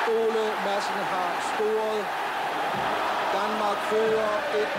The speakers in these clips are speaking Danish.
Ole Madsen har scoret. Danmark fører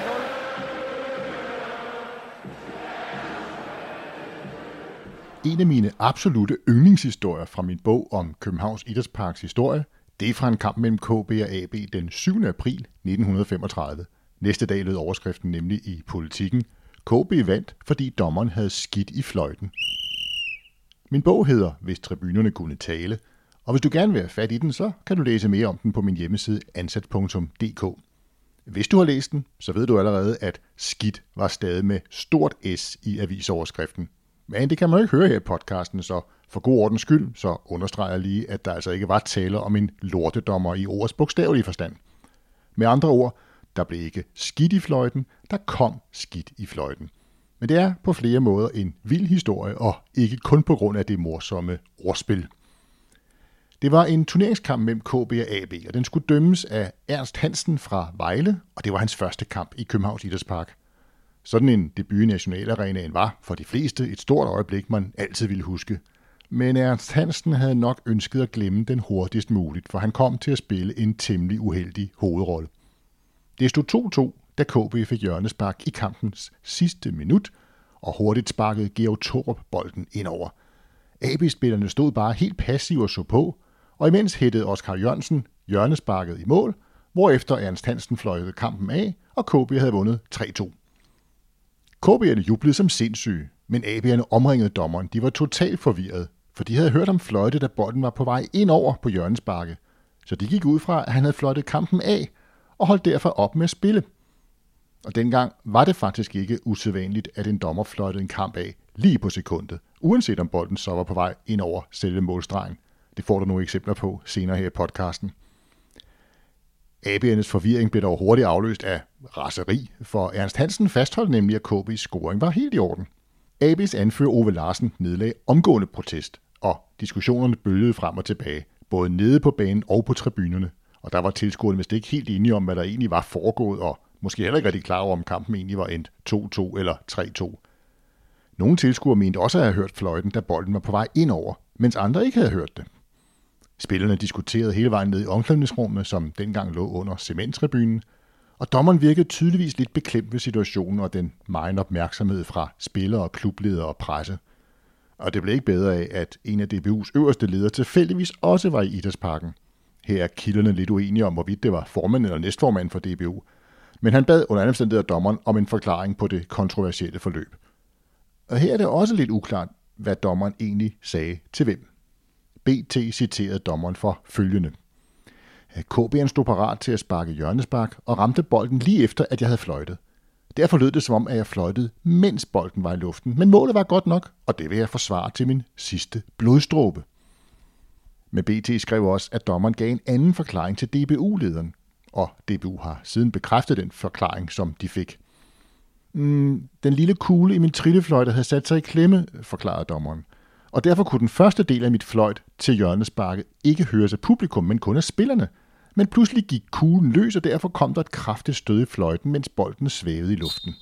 1-0. En af mine absolutte yndlingshistorier fra min bog om Københavns Idrætsparks historie, det er fra en kamp mellem KB og AB den 7. april 1935. Næste dag lød overskriften nemlig i Politiken: KB vandt, fordi dommeren havde skidt i fløjten. Min bog hedder Hvis tribunerne kunne tale, og hvis du gerne vil have fat i den, så kan du læse mere om den på min hjemmeside ansat.dk. Hvis du har læst den, så ved du allerede, at skidt var stadig med stort S i avisoverskriften. Men det kan man jo ikke høre her i podcasten, så for god ordens skyld, så understreger jeg lige, at der altså ikke var tale om en lortedommer i ordets bogstavelige forstand. Med andre ord, der blev ikke skidt i fløjten, der kom skidt i fløjten. Men det er på flere måder en vild historie, og ikke kun på grund af det morsomme ordspil. Det var en turneringskamp mellem KB og AB, og den skulle dømmes af Ernst Hansen fra Vejle, og det var hans første kamp i Københavns Idrætspark. Sådan en debut i Nationalarenaen var for de fleste et stort øjeblik, man altid ville huske. Men Ernst Hansen havde nok ønsket at glemme den hurtigst muligt, for han kom til at spille en temmelig uheldig hovedrolle. Det stod 2-2, da KB fik hjørnespark i kampens sidste minut, og hurtigt sparkede Georg Thorup bolden indover. AB-spillerne stod bare helt passive og så på, og imens hættede Oskar Jørgensen hjørnesparket i mål, hvorefter Ernst Hansen fløjtede kampen af, og KB havde vundet 3-2. KB'erne jublede som sindssyge, men AB'erne omringede dommeren. De var totalt forvirrede, for de havde hørt ham fløjte, da bolden var på vej indover på hjørnesparket. Så de gik ud fra, at han havde fløjtet kampen af, og holdt derfor op med at spille. Og dengang var det faktisk ikke usædvanligt, at en dommer fløjtede en kamp af lige på sekundet, uanset om bolden så var på vej ind over selve målstregen. Det får du nogle eksempler på senere her i podcasten. AB'ernes forvirring blev dog hurtigt afløst af raseri, for Ernst Hansen fastholdt nemlig, at KB's scoring var helt i orden. AB's anfører Ove Larsen nedlagde omgående protest, og diskussionerne bølgede frem og tilbage, både nede på banen og på tribunerne. Og der var tilskuerne vist ikke helt enige om, hvad der egentlig var foregået, og måske heller ikke rigtig klar over, om kampen egentlig var endt 2-2 eller 3-2. Nogle tilskuere mente også at have hørt fløjten, da bolden var på vej indover, mens andre ikke havde hørt det. Spillerne diskuterede hele vejen ned i omklædningsrummet, som dengang lå under cementtribunen, og dommeren virkede tydeligvis lidt beklemt ved situationen og den megen opmærksomhed fra spillere, klubledere og presse. Og det blev ikke bedre af, at en af DBU's øverste ledere tilfældigvis også var i Idrætsparken. Her er kilderne lidt uenige om, hvorvidt det var formand eller næstformand for DBU, men han bad under alle omstændigheder dommeren om en forklaring på det kontroversielle forløb. Og her er det også lidt uklart, hvad dommeren egentlig sagde til hvem. BT citerede dommeren for følgende: KB'eren stod parat til at sparke hjørnespark og ramte bolden lige efter, at jeg havde fløjtet. Derfor lød det som om, at jeg fløjtede, mens bolden var i luften, men målet var godt nok, og det vil jeg forsvare til min sidste blodstråbe. Men BT skrev også, at dommeren gav en anden forklaring til DBU-lederen, og DBU har siden bekræftet den forklaring, som de fik. Den lille kugle i min trillefløjte havde sat sig i klemme, forklarede dommeren. Og derfor kunne den første del af mit fløjt til hjørnesparket ikke høres af publikum, men kun af spillerne. Men pludselig gik kuglen løs, og derfor kom der et kraftigt stød i fløjten, mens bolden svævede i luften.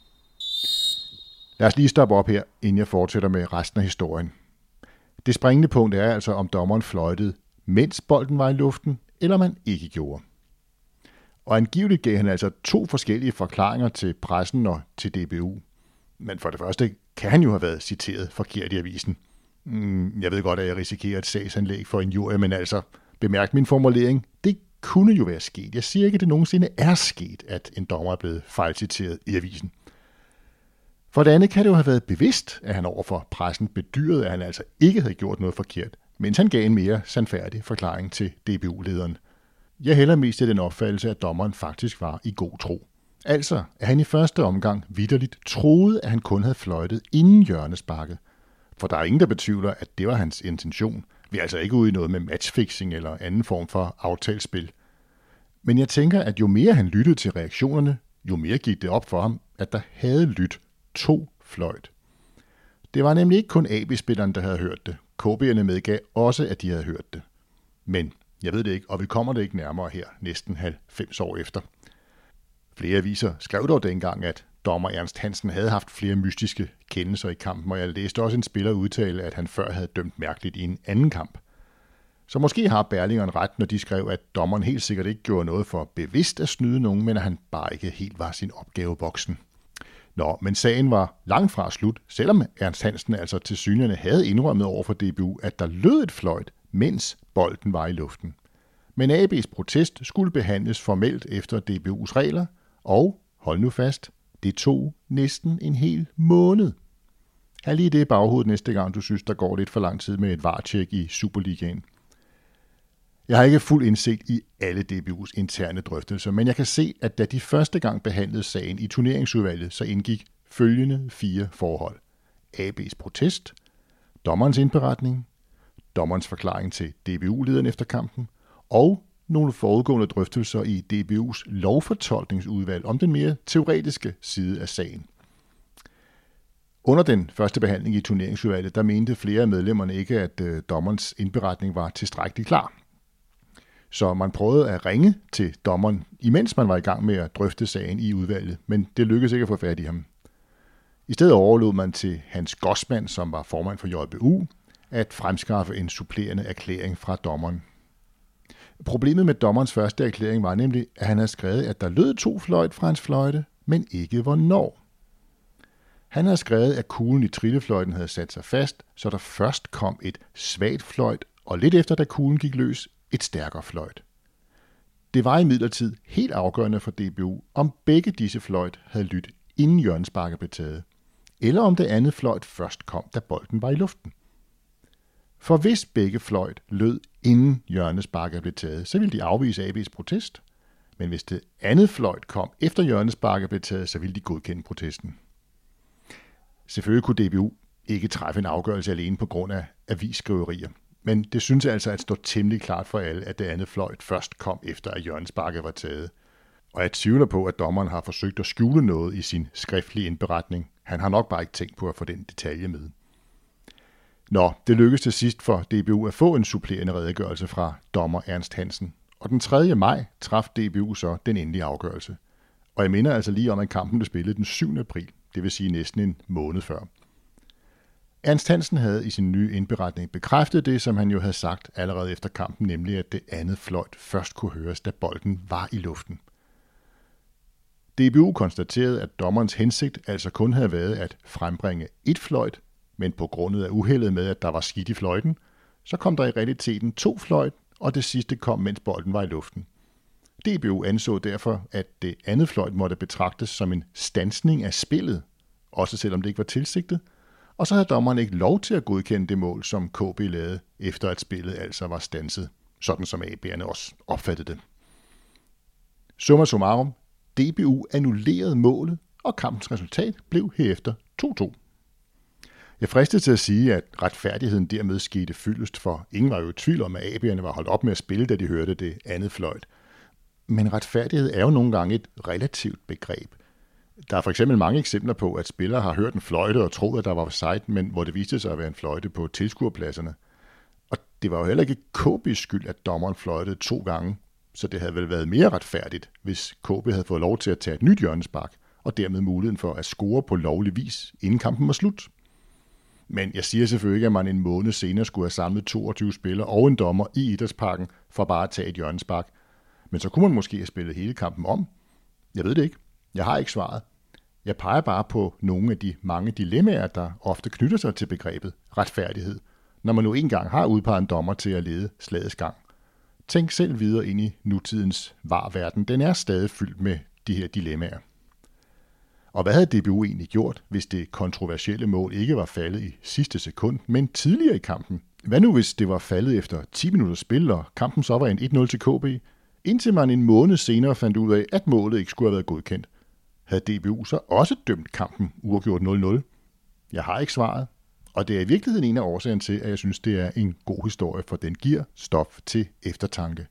Lad os lige stoppe op her, inden jeg fortsætter med resten af historien. Det springende punkt er altså, om dommeren fløjtede, mens bolden var i luften, eller man ikke gjorde. Og angiveligt gav han altså 2 forskellige forklaringer til pressen og til DBU. Men for det første kan han jo have været citeret forkert i avisen. Jeg ved godt, at jeg risikerer et sagsanlæg for injurie, men altså, bemærk min formulering. Det kunne jo være sket. Jeg siger ikke, at det nogensinde er sket, at en dommer er blevet fejlciteret i avisen. For det andet kan det jo have været bevidst, at han overfor pressen bedyrede, at han altså ikke havde gjort noget forkert, mens han gav en mere sandfærdig forklaring til DBU-lederen. Jeg hælder mest til den opfattelse, at dommeren faktisk var i god tro. Altså, at han i første omgang vitterligt troede, at han kun havde fløjtet inden hjørnesparket. For der er ingen, der betvivler, at det var hans intention. Vi er altså ikke ude i noget med matchfixing eller anden form for aftalespil. Men jeg tænker, at jo mere han lyttede til reaktionerne, jo mere gik det op for ham, at der havde lyttet 2 fløjt. Det var nemlig ikke kun AB-spilleren, der havde hørt det. KB'erne medgav også, at de havde hørt det. Men jeg ved det ikke, og vi kommer det ikke nærmere her, næsten 90 år efter. Flere aviser skrev dog dengang, at dommer Ernst Hansen havde haft flere mystiske kendelser i kampen, og jeg læste også en spiller udtale, at han før havde dømt mærkeligt i en anden kamp. Så måske har Berlingeren ret, når de skrev, at dommeren helt sikkert ikke gjorde noget for bevidst at snyde nogen, men at han bare ikke helt var sin opgave voksen. Nå, men sagen var langt fra slut, selvom Ernst Hansen altså tilsyneladende havde indrømmet over for DBU, at der lød et fløjt, mens bolden var i luften. Men AB's protest skulle behandles formelt efter DBU's regler, og, hold nu fast, det tog næsten en hel måned. Hav lige det i baghovedet næste gang, du synes, der går lidt for lang tid med et VAR-tjek i Superligaen. Jeg har ikke fuld indsigt i alle DBU's interne drøftelser, men jeg kan se, at da de første gang behandlede sagen i turneringsudvalget, så indgik følgende 4 forhold. AB's protest, dommerens indberetning, dommerens forklaring til DBU-lederen efter kampen, og nogle forudgående drøftelser i DBU's lovfortolkningsudvalg om den mere teoretiske side af sagen. Under den første behandling i turneringsudvalget, der mente flere af medlemmerne ikke, at dommerens indberetning var tilstrækkeligt klar. Så man prøvede at ringe til dommeren, imens man var i gang med at drøfte sagen i udvalget, men det lykkedes ikke at få fat i ham. I stedet overlod man til Hans Gossmann, som var formand for JBU, at fremskaffe en supplerende erklæring fra dommeren. Problemet med dommerens første erklæring var nemlig, at han havde skrevet, at der lød 2 fløjt fra hans fløjte, men ikke hvornår. Han havde skrevet, at kuglen i trillefløjten havde sat sig fast, så der først kom et svagt fløjt, og lidt efter da kuglen gik løs, et stærkere fløjt. Det var imidlertid helt afgørende for DBU, om begge disse fløjt havde lyttet, inden hjørnesparket blev taget, eller om det andet fløjt først kom, da bolden var i luften. For hvis begge fløjt lød, inden hjørnesparket blev taget, så ville de afvise AB's protest, men hvis det andet fløjt kom efter hjørnesparket blev taget, så ville de godkende protesten. Selvfølgelig kunne DBU ikke træffe en afgørelse alene på grund af avisskriverier, men det synes altså at stå temmelig klart for alle, at det andet fløjt først kom efter, at hjørnesparket var taget. Og jeg tvivler på, at dommeren har forsøgt at skjule noget i sin skriftlige indberetning. Han har nok bare ikke tænkt på at få den detalje med. Nå, det lykkedes til sidst for DBU at få en supplerende redegørelse fra dommer Ernst Hansen. Og den 3. maj traf DBU så den endelige afgørelse. Og jeg minder altså lige om, at kampen blev spillet den 7. april, det vil sige næsten en måned før. Ernst Hansen havde i sin nye indberetning bekræftet det, som han jo havde sagt allerede efter kampen, nemlig at det andet fløjt først kunne høres, da bolden var i luften. DBU konstaterede, at dommerens hensigt altså kun havde været at frembringe et fløjt, men på grund af uheldet med, at der var skidt i fløjten, så kom der i realiteten 2 fløjt, og det sidste kom, mens bolden var i luften. DBU anså derfor, at det andet fløjt måtte betragtes som en standsning af spillet, også selvom det ikke var tilsigtet, og så havde dommeren ikke lov til at godkende det mål, som KB lavede, efter at spillet altså var standset, sådan som AB'erne også opfattede det. Summa summarum, DBU annullerede målet, og kampens resultat blev herefter 2-2. Jeg fristede til at sige, at retfærdigheden dermed skete fyldest, for ingen var jo i tvivl om, at AB'erne var holdt op med at spille, da de hørte det andet fløjt. Men retfærdighed er jo nogle gange et relativt begreb. Der er for eksempel mange eksempler på, at spillere har hørt en fløjte og troet, at der var offside, men hvor det viste sig at være en fløjte på tilskuerpladserne. Og det var jo heller ikke KB's skyld, at dommeren fløjtede 2 gange, så det havde vel været mere retfærdigt, hvis KB havde fået lov til at tage et nyt hjørnespark, og dermed muligheden for at score på lovlig vis, inden kampen var slut. Men jeg siger selvfølgelig ikke, at man en måned senere skulle have samlet 22 spillere og en dommer i Idrætsparken for bare at tage et hjørnespark. Men så kunne man måske have spillet hele kampen om. Jeg ved det ikke. Jeg har ikke svaret. Jeg peger bare på nogle af de mange dilemmaer, der ofte knytter sig til begrebet retfærdighed, når man nu engang har udpeget en dommer til at lede slagets gang. Tænk selv videre ind i nutidens VAR-verden. Den er stadig fyldt med de her dilemmaer. Og hvad havde DBU egentlig gjort, hvis det kontroversielle mål ikke var faldet i sidste sekund, men tidligere i kampen? Hvad nu, hvis det var faldet efter 10 minutters spil, og kampen så var en 1-0 til KB, indtil man en måned senere fandt ud af, at målet ikke skulle have været godkendt? Havde DBU så også dømt kampen uafgjort 0-0? Jeg har ikke svaret, og det er i virkeligheden en af årsagerne til, at jeg synes, det er en god historie, for den giver stof til eftertanke.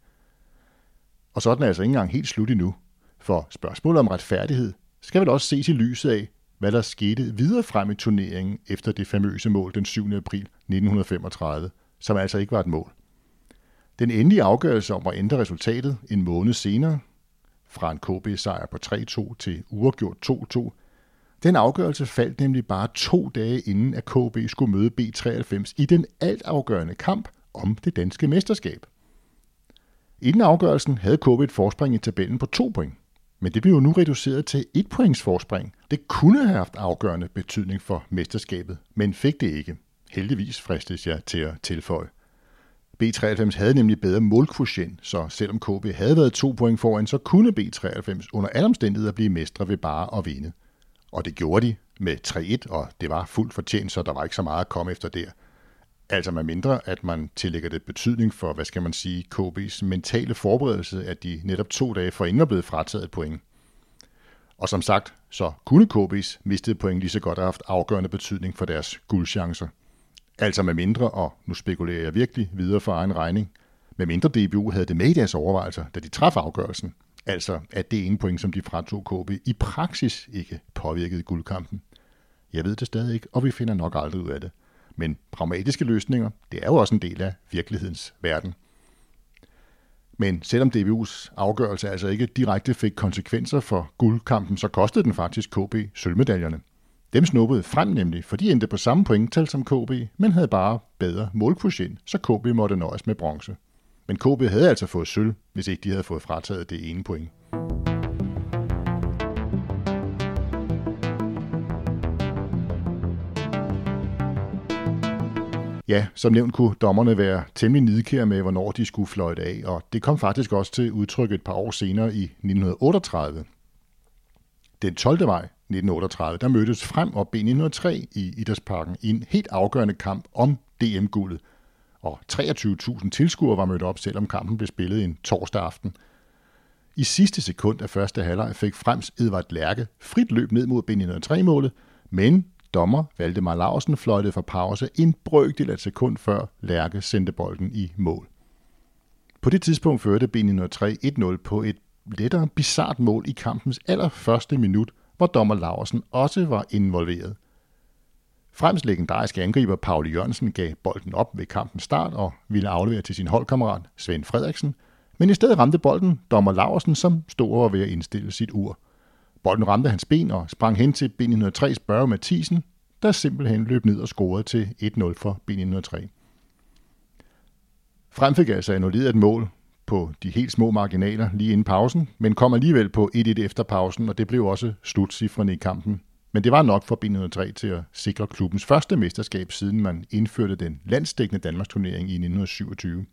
Og så er den altså ikke engang helt slut endnu, for spørgsmålet om retfærdighed skal vel også ses i lyset af, hvad der skete videre frem i turneringen efter det famøse mål den 7. april 1935, som altså ikke var et mål. Den endelige afgørelse om at ændre resultatet en måned senere, fra en KB-sejr på 3-2 til uafgjort 2-2, den afgørelse faldt nemlig bare 2 dage inden, at KB skulle møde B93 i den altafgørende kamp om det danske mesterskab. Inden afgørelsen havde KB et forspring i tabellen på 2 point, men det blev jo nu reduceret til 1 points forspring. Det kunne have haft afgørende betydning for mesterskabet, men fik det ikke. Heldigvis fristes jeg til at tilføje. B93 havde nemlig bedre målkvotient, så selvom KB havde været 2 point foran, så kunne B93 under alle omstændigheder blive mestre ved bare at vinde. Og det gjorde de med 3-1, og det var fuldt fortjent, så der var ikke så meget at komme efter der. Altså med mindre, at man tillægger det betydning for, KB's mentale forberedelse, at de netop 2 dage forinden var blevet frataget et point. Og som sagt, så kunne KB's mistede point lige så godt have haft afgørende betydning for deres guldchancer. Altså med mindre, og nu spekulerer jeg virkelig videre for egen regning, med mindre DBU havde det med i deres overvejelser, da de traf afgørelsen. Altså at det ene point, som de fratog KB, i praksis ikke påvirkede guldkampen. Jeg ved det stadig ikke, og vi finder nok aldrig ud af det. Men pragmatiske løsninger, det er jo også en del af virkelighedens verden. Men selvom DBU's afgørelse altså ikke direkte fik konsekvenser for guldkampen, så kostede den faktisk KB sølvmedaljerne. Dem snuppede frem nemlig, for de endte på samme pointtal som KB, men havde bare bedre målkvotient, så KB måtte nøjes med bronze. Men KB havde altså fået sølv, hvis ikke de havde fået frataget det ene point. Ja, som nævnt kunne dommerne være temmelig nidkære med, hvornår de skulle fløjte af, og det kom faktisk også til udtryk et par år senere i 1938. Den 12. maj 1938, der mødtes Frem og B903 i Idrætsparken i en helt afgørende kamp om DM-guldet, og 23.000 tilskuere var mødt op, selvom kampen blev spillet en torsdag aften. I sidste sekund af første halvleg fik Frems Edvard Lærke frit løb ned mod B903-målet, men dommer Valdemar Laursen fløjtede for pause en brøkdel af et sekund før Lærke sendte bolden i mål. På det tidspunkt førte B903 1-0 på et lettere bizart mål i kampens allerførste minut, hvor dommer Laursen også var involveret. Frems legendariske angriber Paul Jørgensen gav bolden op ved kampens start og ville aflevere til sin holdkammerat Svend Frederiksen, men i stedet ramte bolden dommer Laursen, som stod og var ved at indstille sit ur. Bolden ramte hans ben og sprang hen til B903's Børge Mathisen, der simpelthen løb ned og scorede til 1-0 for B903. Frem fik altså annulleret et mål på de helt små marginaler lige inden pausen, men kom alligevel på 1-1 efter pausen, og det blev også slutcifrene i kampen. Men det var nok for B903 til at sikre klubbens første mesterskab, siden man indførte den landsdækkende Danmarksturnering i 1927.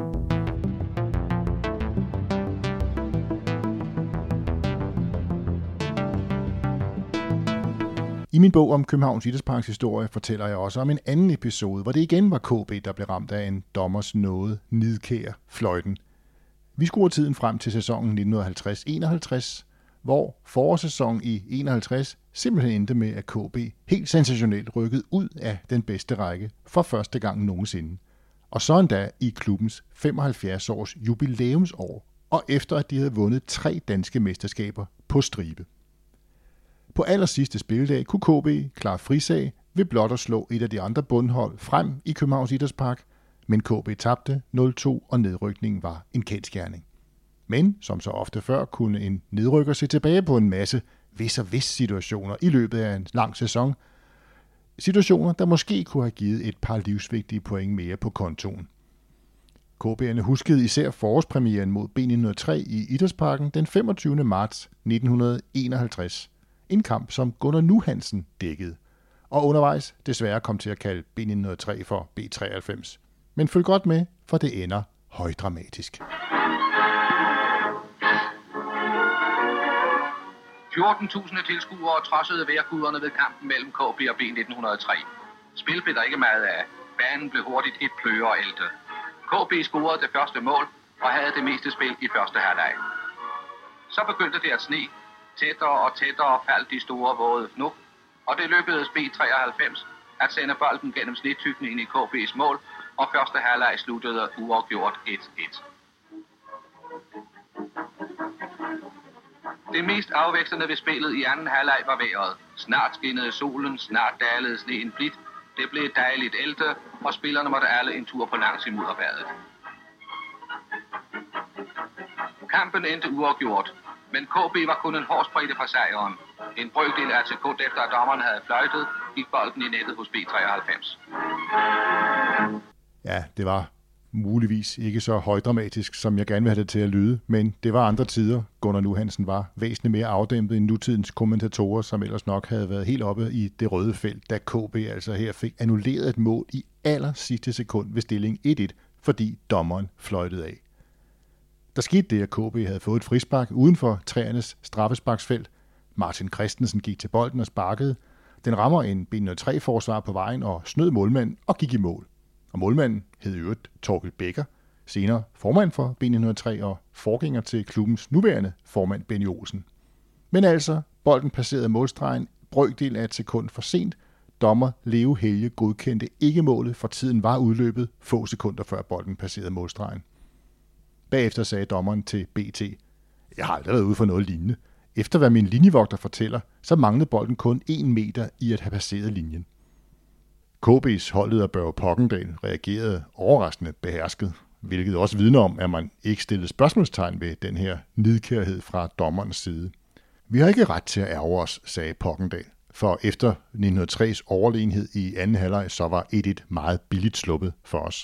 I min bog om Københavns Idrætsparks historie fortæller jeg også om en anden episode, hvor det igen var KB, der blev ramt af en dommers nåde nidkære fløjten. Vi skruer tiden frem til sæsonen 1950-51, hvor forårssæsonen i 51 simpelthen endte med, at KB helt sensationelt rykkede ud af den bedste række for første gang nogensinde. Og så endda i klubbens 75 års jubilæumsår, og efter at de havde vundet 3 danske mesterskaber på stribe. På allersidste spilledag kunne KB klare frisag ved blot at slå et af de andre bundhold Frem i Københavns Idrætspark, men KB tabte 0-2, og nedrykningen var en kendsgerning. Men som så ofte før kunne en nedrykker se tilbage på en masse hvis situationer i løbet af en lang sæson. Situationer, der måske kunne have givet et par livsvigtige point mere på kontoen. KB'erne huskede især forårspremieren mod B903 i Idrætsparken den 25. marts 1951. En kamp, som Gunnar Nu Hansen dækkede, og undervejs desværre kom til at kalde B903 for B93. Men følg godt med, for det ender højdramatisk. 14.000 tilskuere trodsede vejrguderne ved kampen mellem KB og B903. Spil blev der ikke meget af. Banen blev hurtigt et pløreælte. KB scorede det første mål og havde det meste spil i første halvleg. Så begyndte det at sne. Tættere og tættere faldt de store våde fnug, og det lykkedes B93 at sende bolden gennem snitykningen i KB's mål, og første halvleg sluttede uafgjort 1-1. Det mest afvekslende ved spillet i anden halvleg var vejret. Snart skinnede solen, snart dalede sneen blidt. Det blev dejligt ælte, og spillerne måtte alle en tur på langs i mudderbadet. Kampen endte uafgjort, men KB var kun en hårspredte fra sejren. En brøkdel af et sekund efter, at dommeren havde fløjtet, gik bolden i nettet hos B93. Ja, det var Muligvis ikke så højdramatisk, som jeg gerne vil have det til at lyde, men det var andre tider. Gunnar Nu Hansen var væsentligt mere afdæmpet end nutidens kommentatorer, som ellers nok havde været helt oppe i det røde felt, da KB altså her fik annulleret et mål i aller sidste sekund ved stilling 1-1, fordi dommeren fløjtede af. Der skete det, at KB havde fået et frispark uden for træernes straffesparksfelt. Martin Christensen gik til bolden og sparkede. Den rammer en B03-forsvar på vejen og snød målmanden og gik i mål. Og målmanden hed i øvrigt Torkild Becker, senere formand for B903 og forgænger til klubbens nuværende formand Benny Olsen. Men altså, bolden passerede målstregen brøkdel af et sekund for sent. Dommer Leo Helge godkendte ikke målet, for tiden var udløbet få sekunder før bolden passerede målstregen. Bagefter sagde dommeren til BT, jeg har aldrig været ude for noget lignende. Efter hvad min linjevogter fortæller, så manglede bolden kun 1 meter i at have passeret linjen. KB's holdleder Børge Pokkendal reagerede overraskende behersket, hvilket også vidner om, at man ikke stillede spørgsmålstegn ved den her nidkærhed fra dommerens side. Vi har ikke ret til at ærge os, sagde Pokkendal, for efter 1903's overlegenhed i anden halvleg, så var 1-1 meget billigt sluppet for os.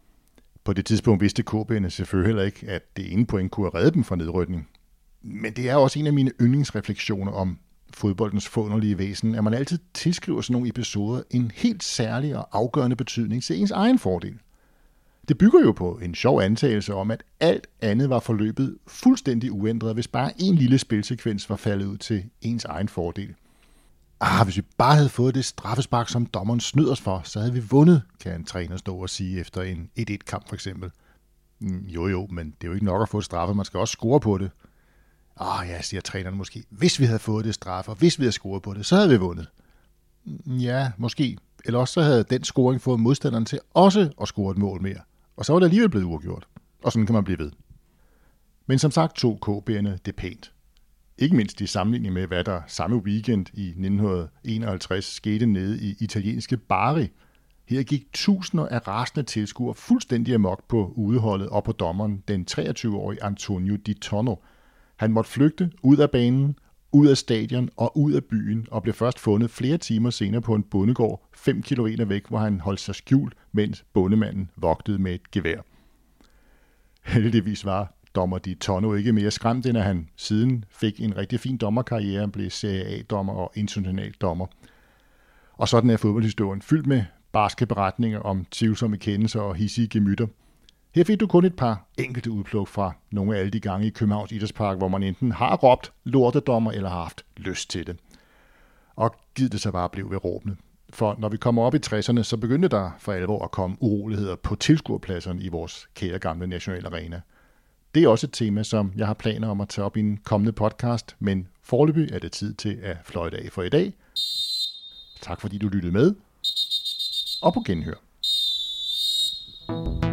På det tidspunkt vidste KB'erne selvfølgelig heller ikke, at det ene point kunne redde dem fra nedrykning. Men det er også en af mine yndlingsrefleksioner om fodboldens forunderlige væsen, at man altid tilskriver sådan nogle episoder en helt særlig og afgørende betydning til ens egen fordel. Det bygger jo på en sjov antagelse om, at alt andet var forløbet fuldstændig uændret, hvis bare en lille spilsekvens var faldet ud til ens egen fordel. Hvis vi bare havde fået det straffespark, som dommeren snød os for, så havde vi vundet, kan en træner stå og sige efter en 1-1-kamp for eksempel. Jo, men det er jo ikke nok at få et straffe, man skal også score på det. Ja, siger træneren måske. Hvis vi havde fået det straffe, og hvis vi havde scoret på det, så havde vi vundet. Ja, måske. Eller også så havde den scoring fået modstanderen til også at score et mål mere. Og så var det alligevel blevet uafgjort. Og sådan kan man blive ved. Men som sagt tog KB'erne det pænt. Ikke mindst i sammenligning med, hvad der samme weekend i 1951 skete nede i italienske Bari. Her gik tusinder af rasende tilskuere fuldstændig amok på udeholdet og på dommeren, den 23-årige Antonio Di Tonno. Han måtte flygte ud af banen, ud af stadion og ud af byen, og blev først fundet flere timer senere på en bondegård 5 kilometer væk, hvor han holdt sig skjult, mens bondemanden vogtede med et gevær. Heldigvis var dommer Di Tonno ikke mere skræmt, end at han siden fik en rigtig fin dommerkarriere, og blev Serie A-dommer og international dommer. Og sådan er fodboldhistorien fyldt med barske beretninger om tvivlsomme kendelser og hidsige gemytter. Her fik du kun et par enkelte udpluk fra nogle af alle de gange i Københavns Idrætspark, hvor man enten har råbt lortedommer eller har haft lyst til det. Og givet det så bare blev ved råbene. For når vi kommer op i 60'erne, så begyndte der for alvor at komme uroligheder på tilskuerpladserne i vores kære gamle nationale arena. Det er også et tema, som jeg har planer om at tage op i en kommende podcast, men foreløbig er det tid til at fløjte af for i dag. Tak fordi du lyttede med, og på genhør.